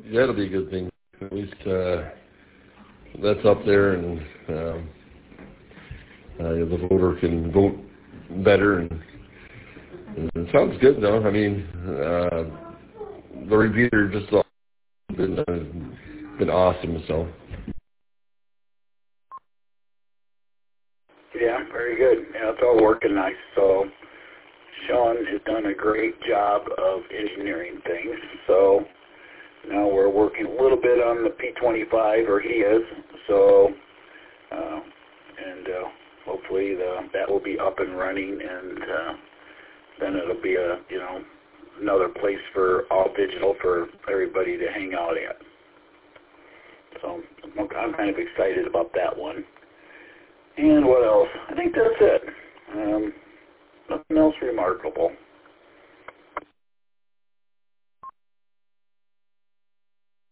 that'll be a good thing. At least that's up there, and the voter can vote better. And it sounds good, though. I mean, the reviews are just been awesome. So. Yeah, very good. Yeah, it's all working nice. So Sean has done a great job of engineering things. So now we're working a little bit on the P25, or he is. So, hopefully that will be up and running, and then it'll be another place for all digital for everybody to hang out at. So I'm kind of excited about that one. And what else? I think that's it. Nothing else remarkable.